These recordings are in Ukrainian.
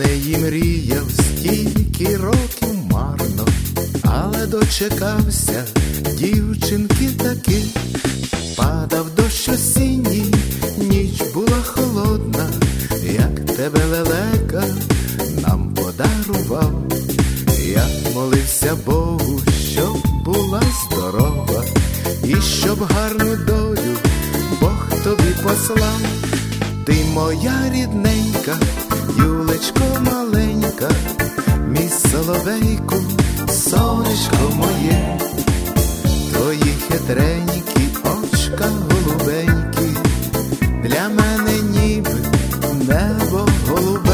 неї мріяв стільки років марно, але дочекався дівчинки таки. Падав дощ осінній, ніч була холодна, як тебе лелека нам подарував. Я молився Богу, щоб була здорова, і щоб гарну долю Бог тобі послав. Ти моя рідненька, Юлечко маленька, мій соловейку, сонечко моє. Твої хитренькі очка голубенькі, для мене ніби небо голубе.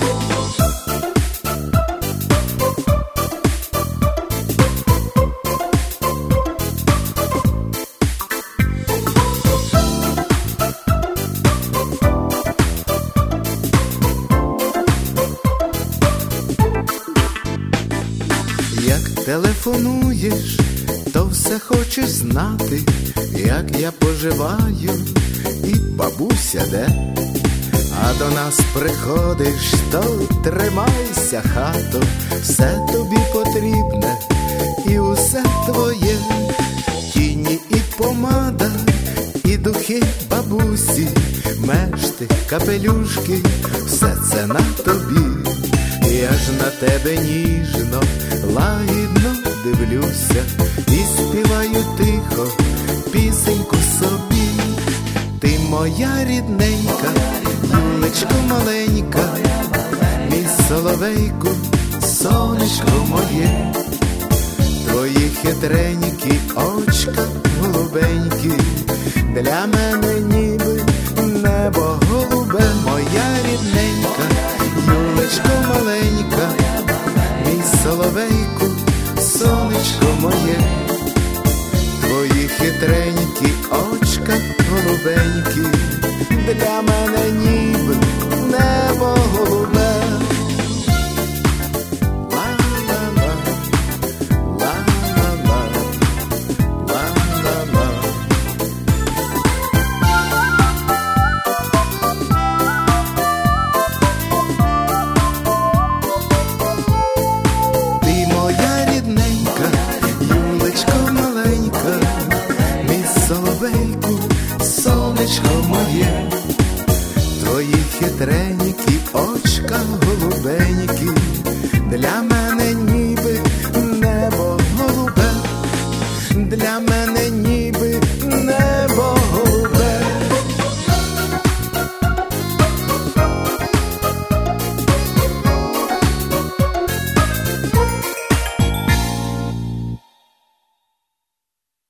Як телефонуєш, то все хочеш знати, як я поживаю і бабуся де. А до нас приходиш, то тримайся, хато, все тобі потрібне і усе твоє. Тіні і помада, і духи бабусі, мешти, капелюшки, все це на тобі. Я ж на тебе ніжно, лагідно дивлюся і співаю тихо пісеньку собі. Ти моя рідненька, Юлечко маленька, мій соловейку, сонечко моє. Твої хитренькі очка голубенькі, для мене ніби небо голубе. Моя рідненька, Юлечко маленька, мій соловейку, сонечко моє. Твої хитренькі очка голубенькі, для мене ніби небо голубе. Соловейку, сонечко моє, твої хитренькі